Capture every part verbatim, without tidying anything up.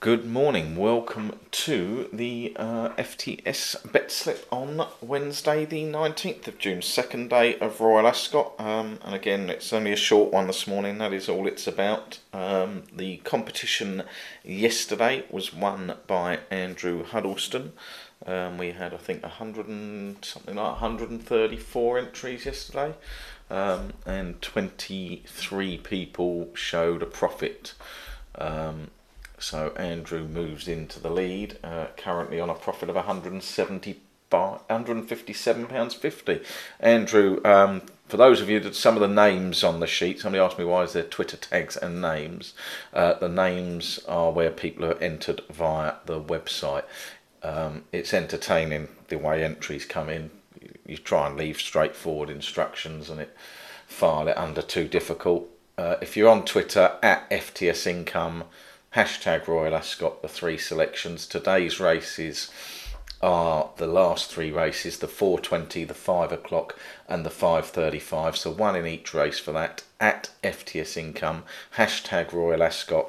Good morning, welcome to the uh, F T S bet slip on Wednesday the nineteenth of June, second day of Royal Ascot, um, and again it's only a short one this morning, that is all it's about. Um, the competition yesterday was won by Andrew Huddleston. Um, we had I think one hundred and something like one hundred thirty-four entries yesterday, um, and twenty-three people showed a profit. Um, So Andrew moves into the lead, uh, currently on a profit of one hundred seventy-five, one hundred fifty-seven pounds fifty. Andrew, um, for those of you that some of the names on the sheet, somebody asked me why is there Twitter tags and names. Uh, the names are where people are entered via the website. Um, it's entertaining the way entries come in. You try and leave straightforward instructions and it file it under too difficult. Uh, if you're on Twitter, at F T S Income, hashtag Royal Ascot, the three selections. Today's races are the last three races, the four twenty, the five o'clock and the five thirty-five. So one in each race for that, at F T S Income, hashtag Royal Ascot,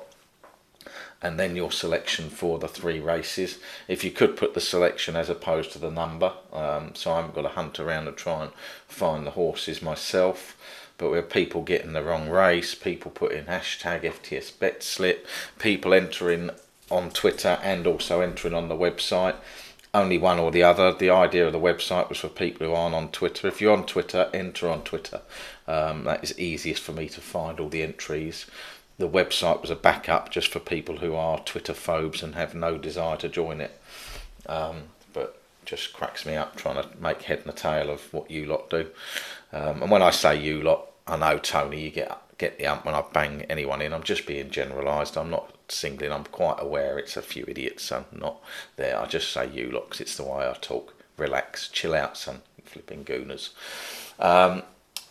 and then your selection for the three races. If you could put the selection as opposed to the number, um, so I haven't got to hunt around and try and find the horses myself. But we have people getting the wrong race, people putting hashtag F T S bet slip, people entering on Twitter and also entering on the website. Only one or the other. The idea of the website was for people who aren't on Twitter. If you're on Twitter, enter on Twitter. Um, that is easiest for me to find all the entries. The website was a backup just for people who are Twitter phobes and have no desire to join it. Um, but just cracks me up trying to make head and a tail of what you lot do. Um, and when I say you lot, I know, Tony, you get get the ump when I bang anyone in. I'm just being generalised. I'm not singling. I'm quite aware it's a few idiots, son. Not there. I just say you lot because it's the way I talk. Relax, chill out, son. You flipping gooners. Um,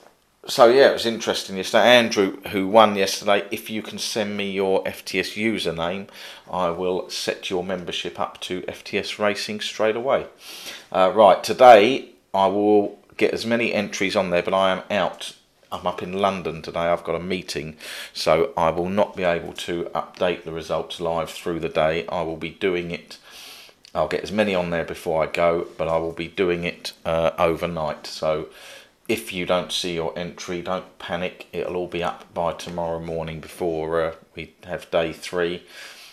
so yeah, it was interesting yesterday. Andrew, who won yesterday, if you can send me your F T S username, I will set your membership up to F T S Racing straight away. Uh, right, today I will get as many entries on there, but I am out. I'm up in London today. I've got a meeting, so I will not be able to update the results live through the day. I will be doing it. I'll get as many on there before I go, but I will be doing it uh, overnight. So if you don't see your entry, don't panic. It'll all be up by tomorrow morning before uh, we have day three.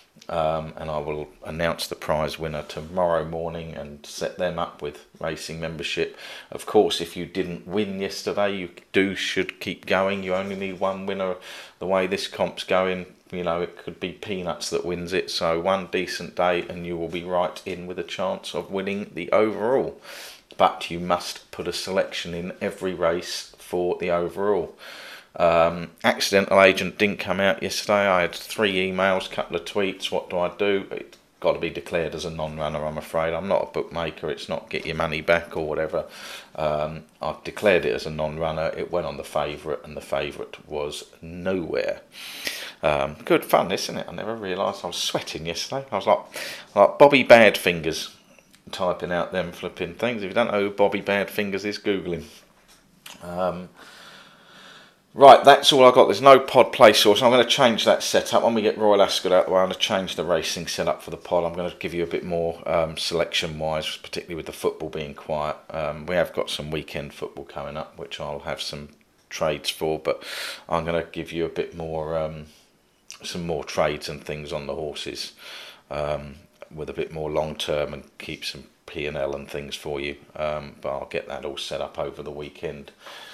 Um, and I will announce the prize winner tomorrow morning and set them up with racing membership. Of course, if you didn't win yesterday, you do should keep going. You only need one winner. The way this comp's going, you know, it could be peanuts that wins it. So one decent day and you will be right in with a chance of winning the overall. But you must put a selection in every race for the overall. Um, accidental agent didn't come out yesterday. I had three emails, couple of tweets. What do I do? It's got to be declared as a non-runner, I'm afraid. I'm not a bookmaker. It's not get your money back or whatever. Um, I've declared it as a non-runner. It went on the favourite, and the favourite was nowhere. Um, good fun, isn't it? I never realised I was sweating yesterday. I was like, like Bobby Badfingers, typing out them flipping things. If you don't know who Bobby Badfingers is, Google him. Um, Right, that's all I've got. There's no pod play source. I'm going to change that setup. When we get Royal Ascot out the way, I'm going to change the racing setup for the pod. I'm going to give you a bit more um, selection-wise, particularly with the football being quiet. Um, we have got some weekend football coming up, which I'll have some trades for, but I'm going to give you a bit more, um, some more trades and things on the horses um, with a bit more long-term and keep some P and L and things for you. Um, but I'll get that all set up over the weekend.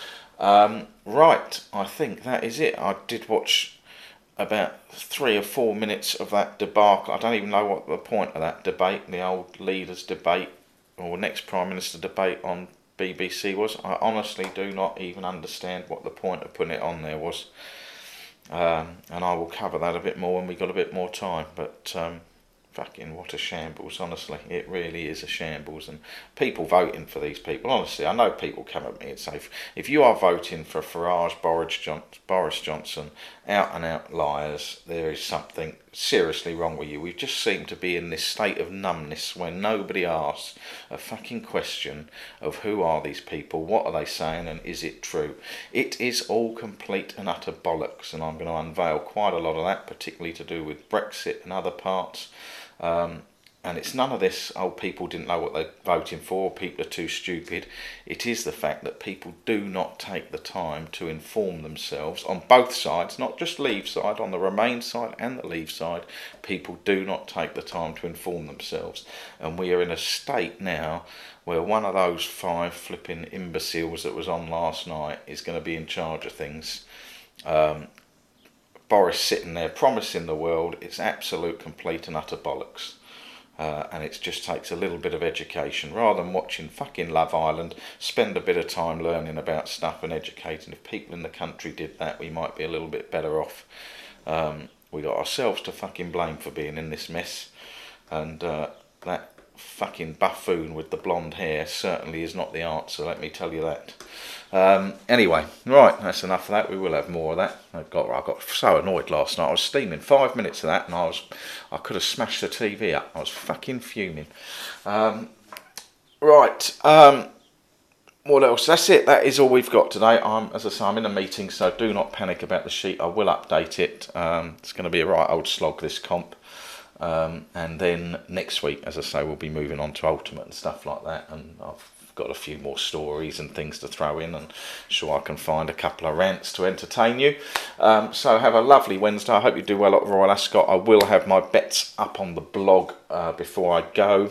Um, right, I think that is it. I did watch about three or four minutes of that debacle. I don't even know what the point of that debate, the old leaders debate or next Prime Minister debate on B B C was. I honestly do not even understand what the point of putting it on there was. Um, and I will cover that a bit more when we got a bit more time. But um, fucking what a shambles, honestly. It really is a shambles. And people voting for these people, honestly, I know people come at me and say, if you are voting for Farage, Boris Johnson out and out liars. There is something seriously wrong with you. We just seem to be in this state of numbness where nobody asks a fucking question of who are these people, what are they saying, and is it true? It is all complete and utter bollocks, and I'm going to unveil quite a lot of that, particularly to do with Brexit and other parts. Um, And it's none of this, oh, people didn't know what they're voting for, people are too stupid. It is the fact that people do not take the time to inform themselves on both sides, not just Leave side, on the Remain side and the Leave side. People do not take the time to inform themselves. And we are in a state now where one of those five flipping imbeciles that was on last night is going to be in charge of things. Um, Boris sitting there promising the world, it's absolute, complete and utter bollocks. Uh, and it just takes a little bit of education. Rather than watching fucking Love Island, spend a bit of time learning about stuff and educating. If people in the country did that, we might be a little bit better off. Um, we got ourselves to fucking blame for being in this mess. And uh, that fucking buffoon with the blonde hair certainly is not the answer, let me tell you that. Um, anyway, right, that's enough of that. We will have more of that. I got I got so annoyed last night. I was steaming five minutes of that, and I was I could have smashed the T V up. I was fucking fuming. Um, right, um, what else? That's it. That is all we've got today. I'm, as I say, I'm in a meeting, so do not panic about the sheet. I will update it. Um, it's going to be a right old slog, this comp. Um, and then next week, as I say, we'll be moving on to Ultimate and stuff like that. And I've got a few more stories and things to throw in, and sure I can find a couple of rants to entertain you. Um, so have a lovely Wednesday. I hope you do well at Royal Ascot. I will have my bets up on the blog uh, before I go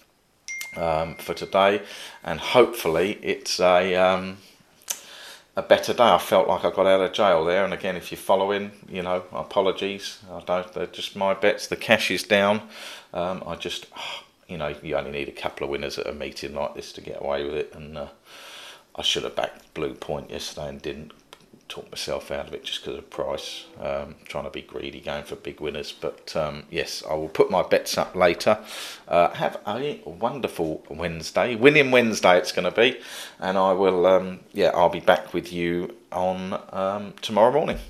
um, for today, and hopefully it's a um, a better day. I felt like I got out of jail there, and again, if you're following, you know, apologies. I don't. They're just my bets. The cash is down. Um, I just. You know, you only need a couple of winners at a meeting like this to get away with it, and uh, I should have backed Blue Point yesterday and didn't. Talk myself out of it just because of price, um, trying to be greedy, going for big winners. But um, yes, I will put my bets up later. Uh, have a wonderful Wednesday, winning Wednesday it's going to be, and I will, um, yeah, I'll be back with you on um, tomorrow morning.